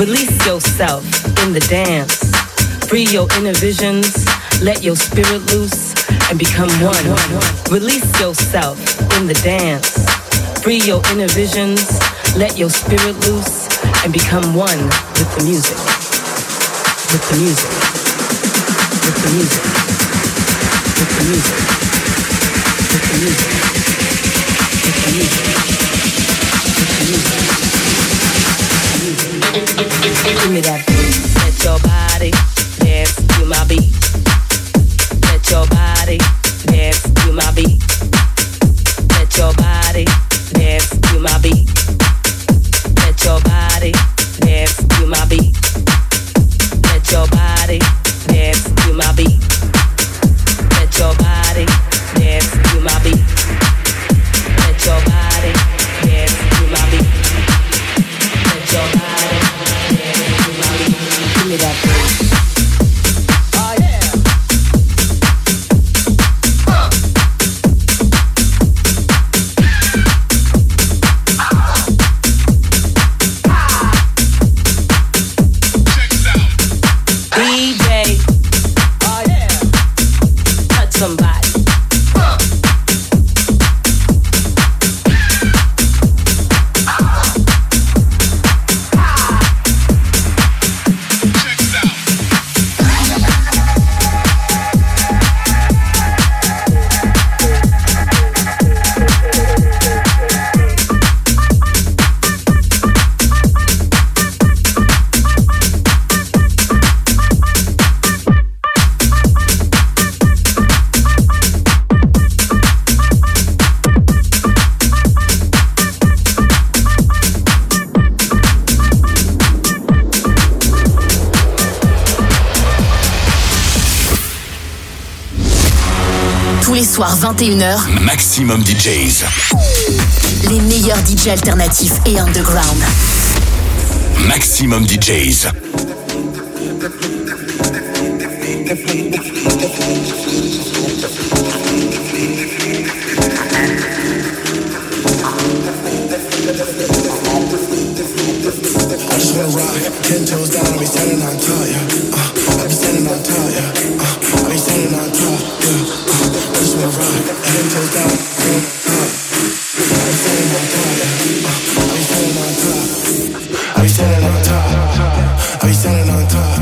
Release yourself in the dance. Free your inner visions. Let your spirit loose and become one. Release yourself in the dance. Free your inner visions. Let your spirit loose and become one with the music. With the music. With the music. With the music. With the music. With the music. Give me that beat. Let your body dance to my beat. Let your body dance to my beat. Let your body dance to my beat. Let your body dance to my beat. Let your body dance to my beat. Let your body dance to my beat. Let your body dance to my beat. Let your body dance to my beat. Give me that beat. Oh yeah. DJ, oh yeah, touch somebody. Tous les soirs 21h, Maximum DJs. Les meilleurs DJ alternatifs et underground. Maximum DJs. I just wanna rock, 10 toes down, I'll be standing on top, yeah. I'll be standing on top, yeah. I'll be standing on top, yeah. I just wanna rock, 10 toes down, I'll be standing on top, yeah. I'll be standing on top, I'll be standing on top, I'll be standing on top.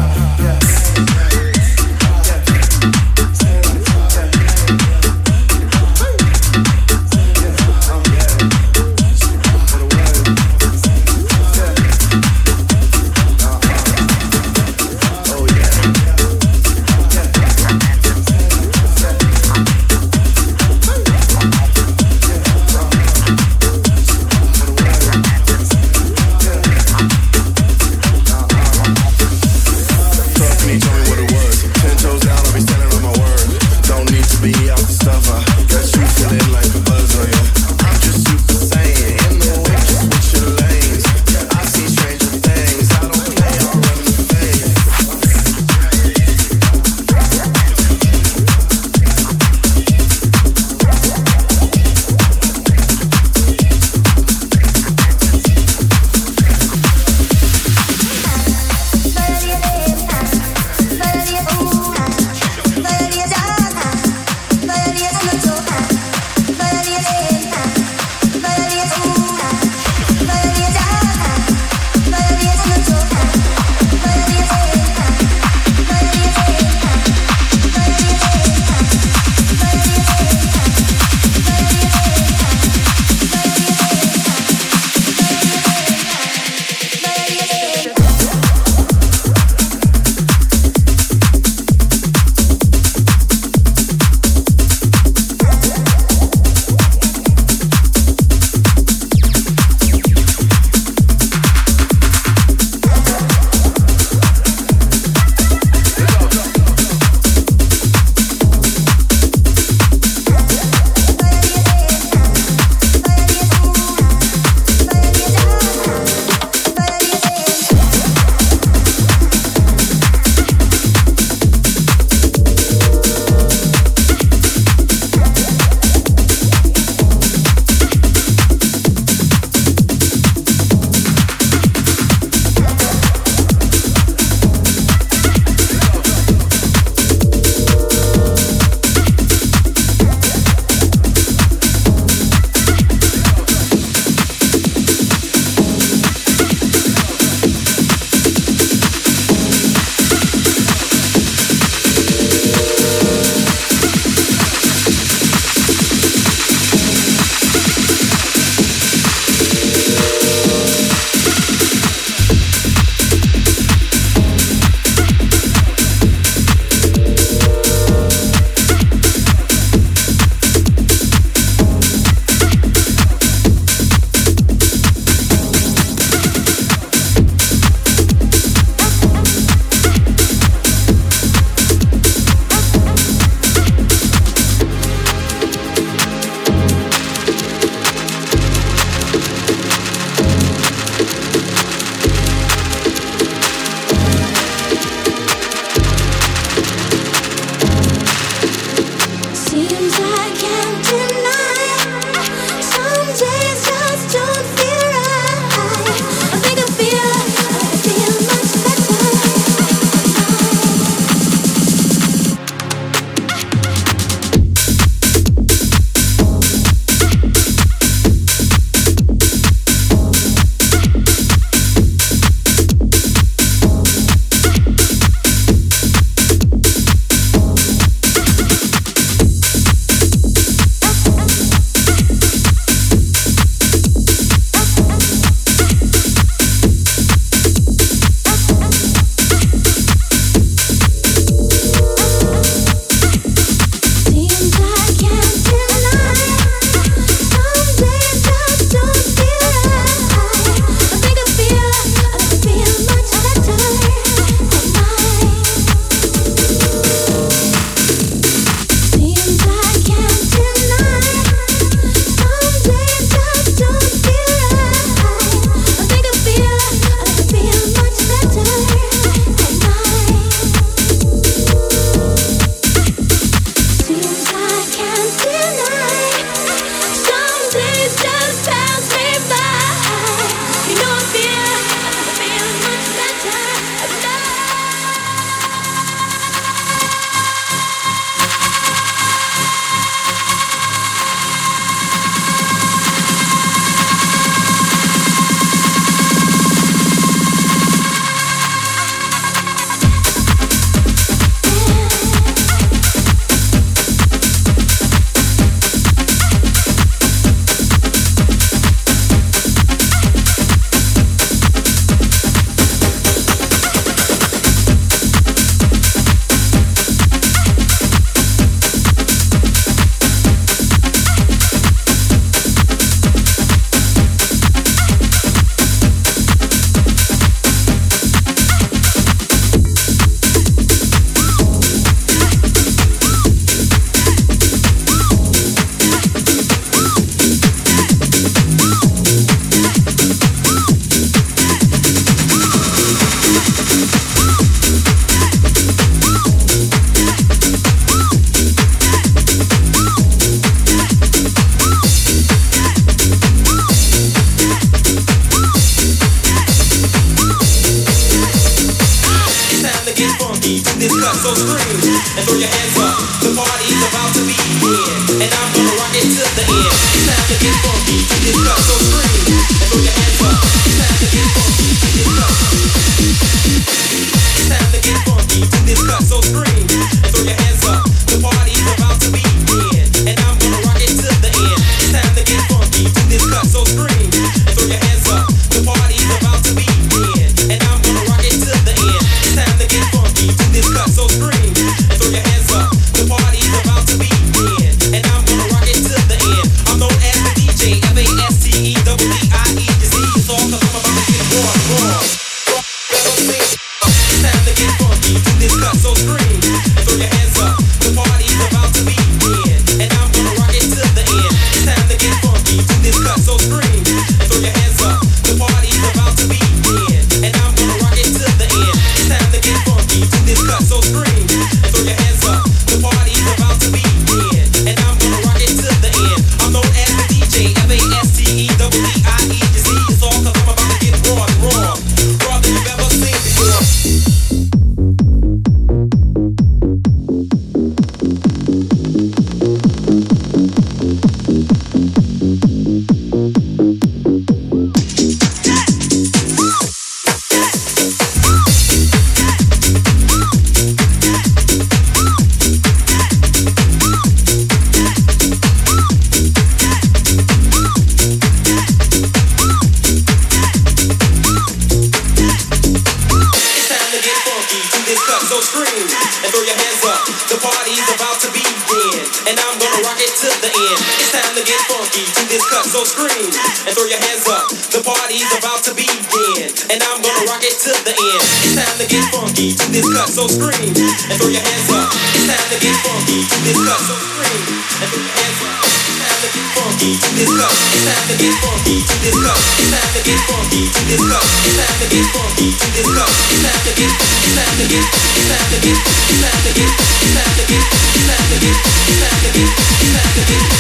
about to begin, and I'm gonna rock it to the end. It's time to get funky to this cut, so scream and throw your hands up. The party's about to begin, and I'm gonna rock it to the end. It's time to get funky to this cut, so scream and throw your hands up. It's time to get funky to this cut, so scream and throw your hands up. It's time to get funky to this cut. It's time to get funky to this cut. It's time to get funky to this cut. It's time to get funky to this cut. It's time to get. It's time to get. It's time to get. It's time to get. It's time to get. It's time to get. It's time to get. It's time to get.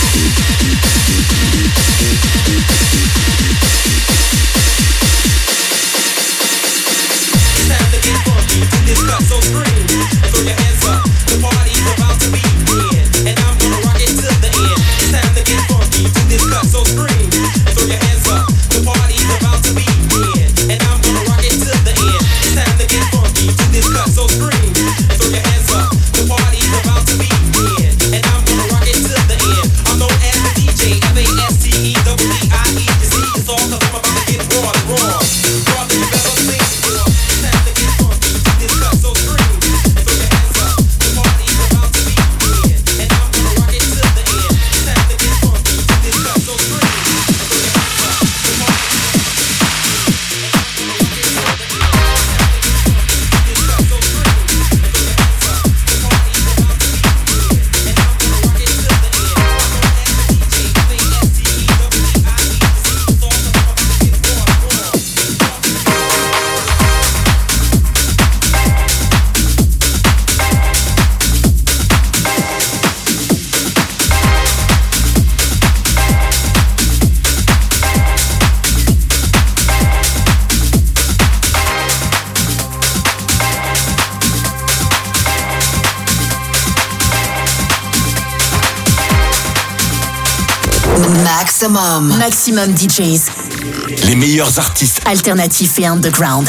It's time to get funky to this cut, so scream and throw your hands up. The party's about to begin, and I'm gonna rock it to the end. It's time to get funky to this cut, so scream and throw your hands up. The party's about to begin, and I'm gonna rock it to the end. It's time to get funky to this cut, so scream and throw your hands up. The party's about to begin, and I'm gonna rock it to the end. I'm known as the DJ, FASTEDDIE. It's all 'cause I'm about to get raw, raw. Raw than you've ever seen before. It's time to get funky to this cut, so scream and throw your hands up. The party's about to begin, and I'm gonna rock it to the end. It's time to get funky to this cut, so scream and throw your hands up. The party's Maximum DJs. Les meilleurs artistes Alternatifs et underground.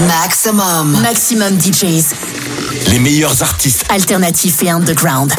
Maximum DJs. Les meilleurs artistes Alternatifs et underground.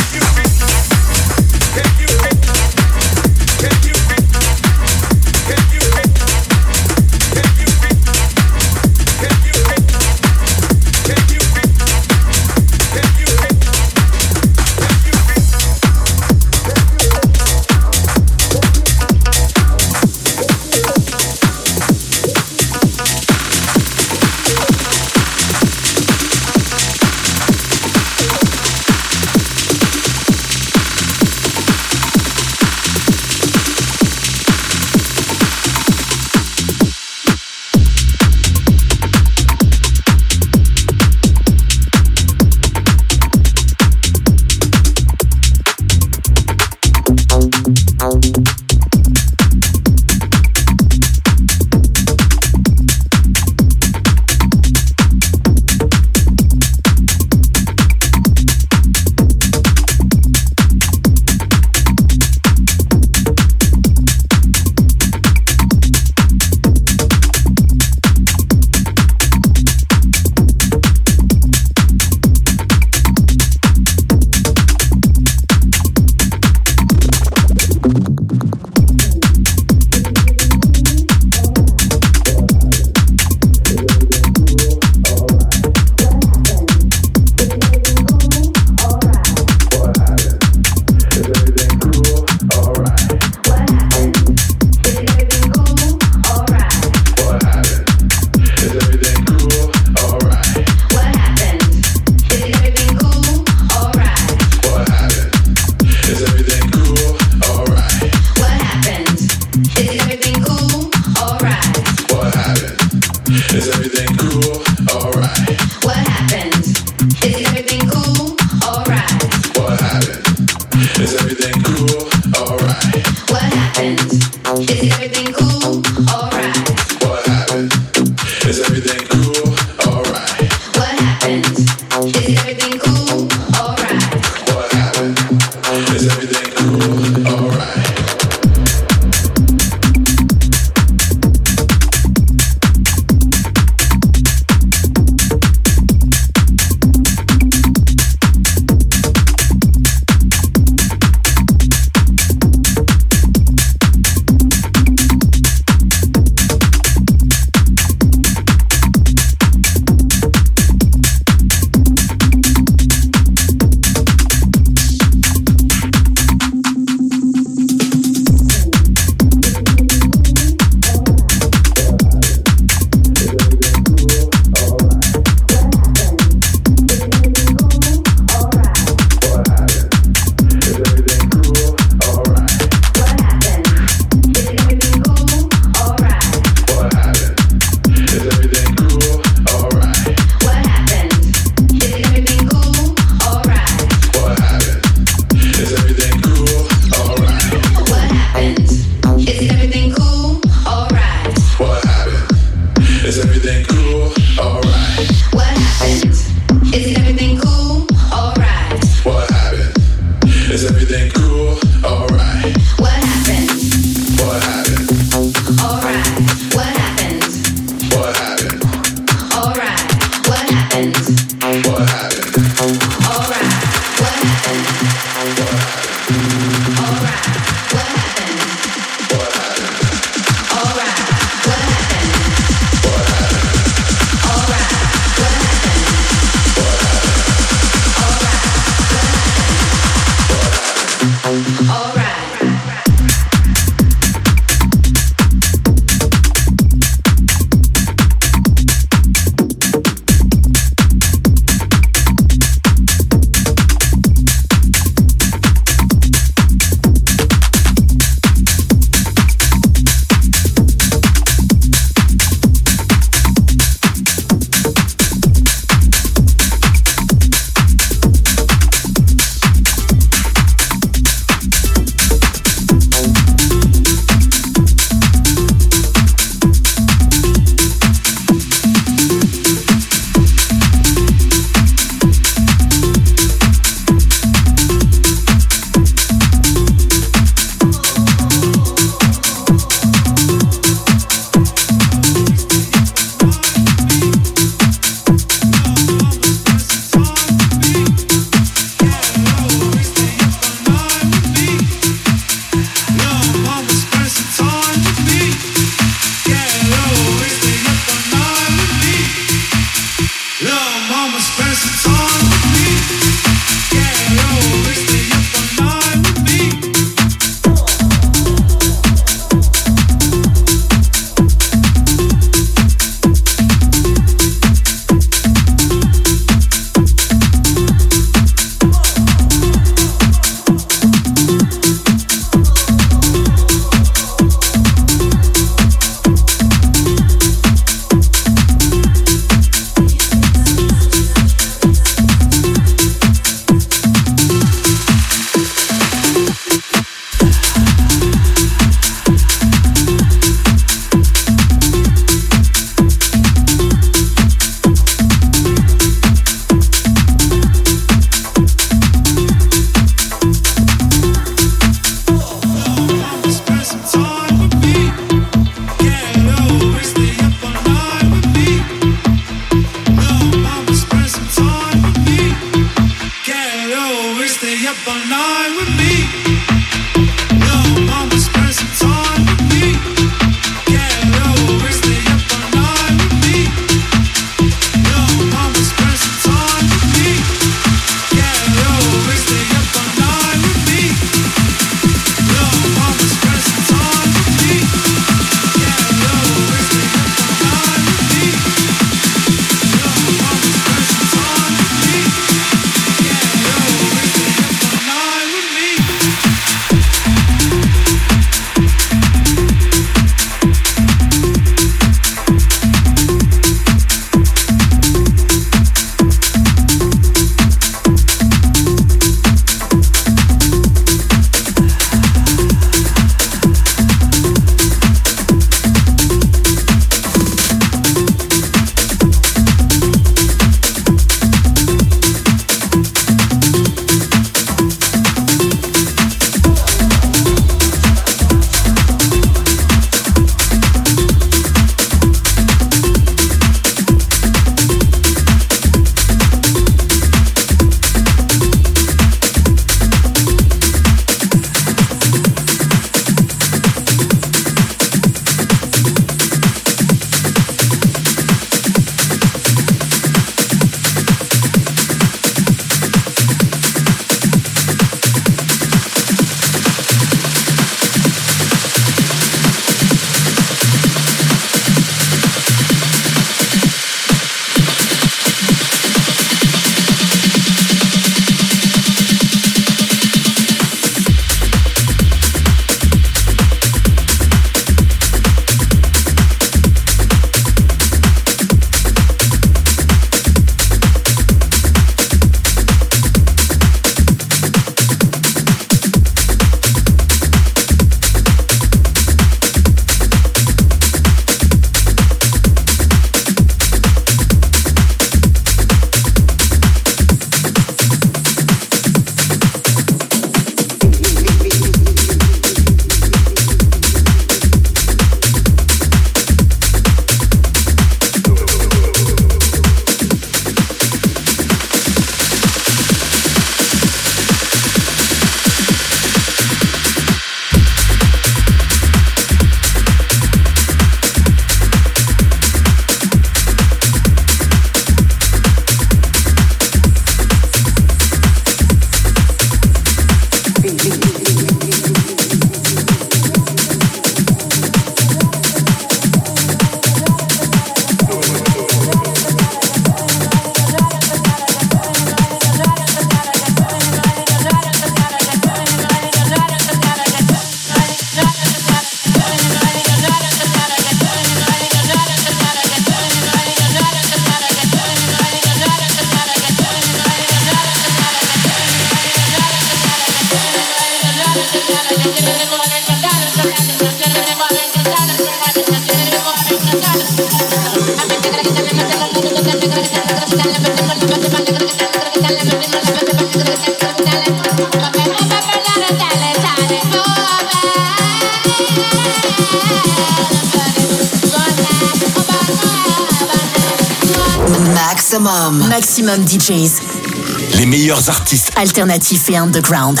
Maximum DJs. Les meilleurs artistes Alternatifs et underground.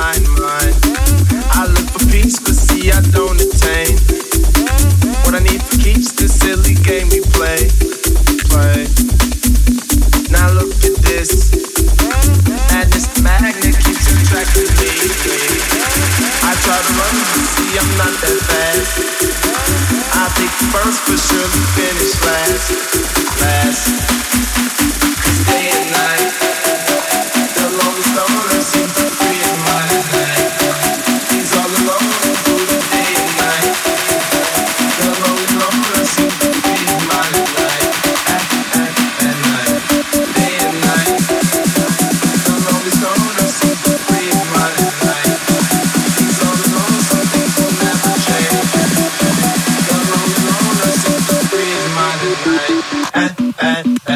mine. I look for peace, but see I don't attain. What I need for keeps this silly game we play. Now look at this. Madness, the magnet keeps attracting me. I try to run, but see I'm not that fast. I think first, but surely finish last. Cause day and night, the lonely stoner seems to free his mind at night. He's all alone through the day and night. The lonely stoner seems to free his mind at night. At night, day and night. The lonely stoner seems to free his mind at night. He's all alone, some things will never change. The lonely stoner seems to free his mind at night.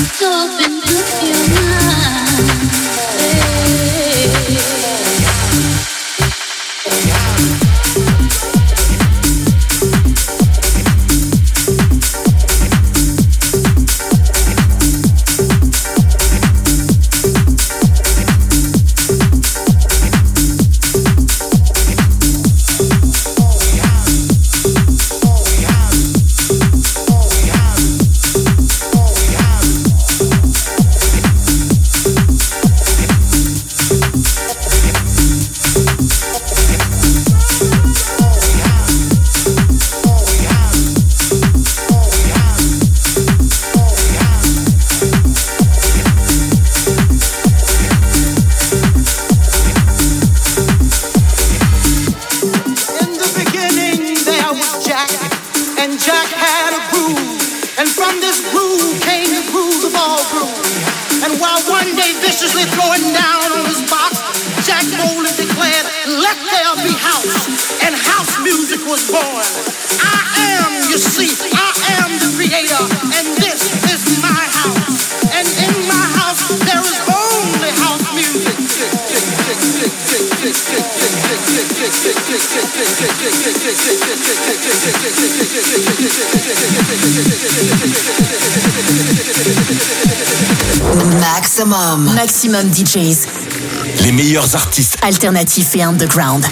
Maximum DJs. Les meilleurs artistes Alternatifs et underground.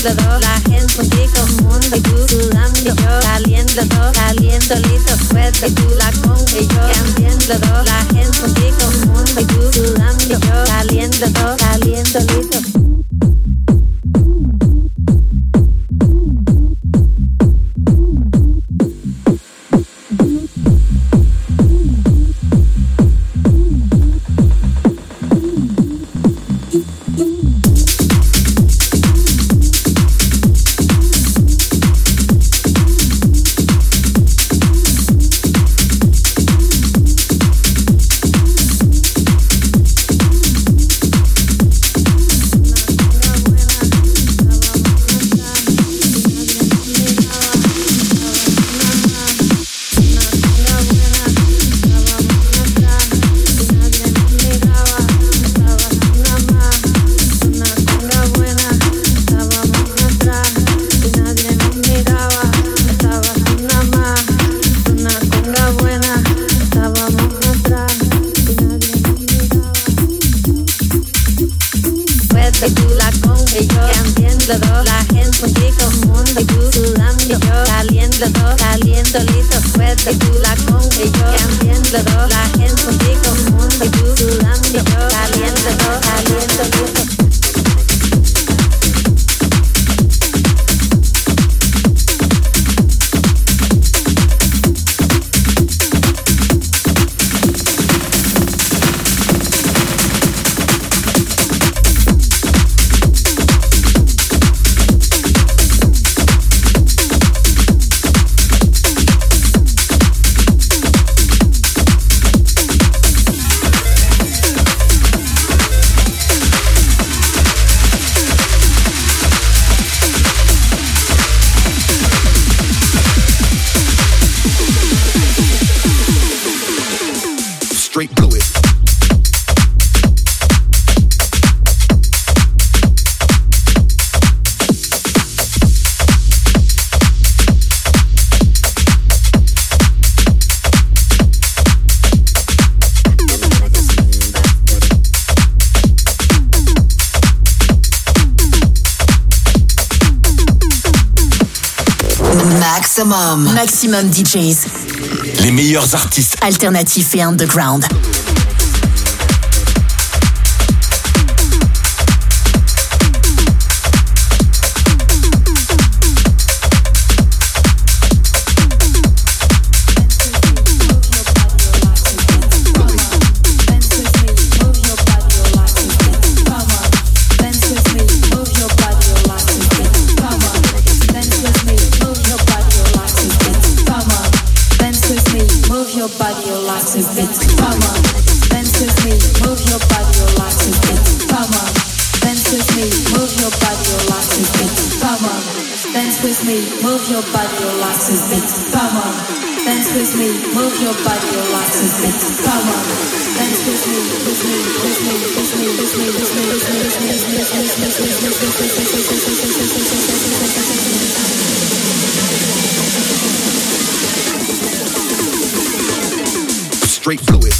todo, la gente contigo, mundo y tú sudando y yo caliento todo, caliento listo, fuerte y tú la con y yo cambiando todo, la gente contigo, mundo y tú sudando y yo caliento todo, caliento listo. Maximum DJs. Les meilleurs artistes Alternatifs et underground. Straight fluid.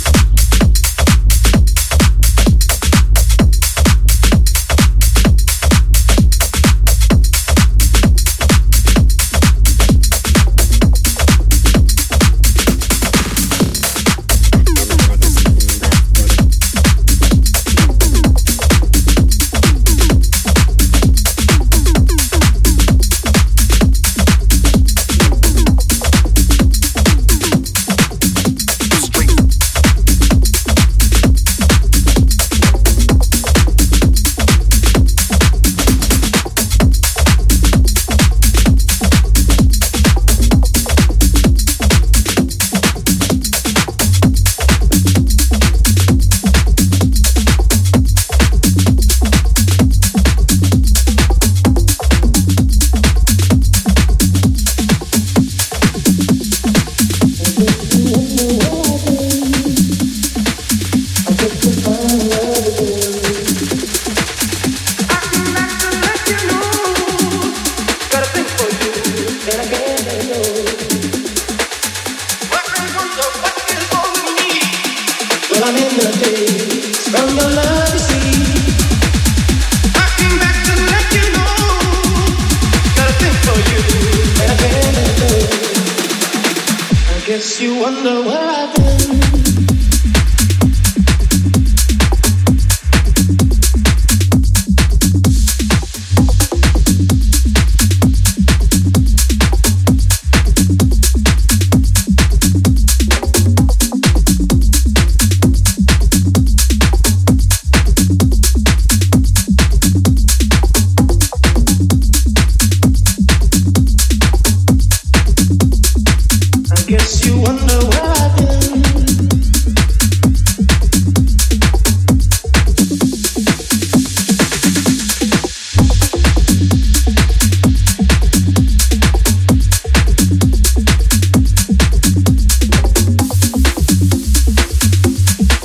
From your love, you see, I came back to let you know Makes you wonder where I've been.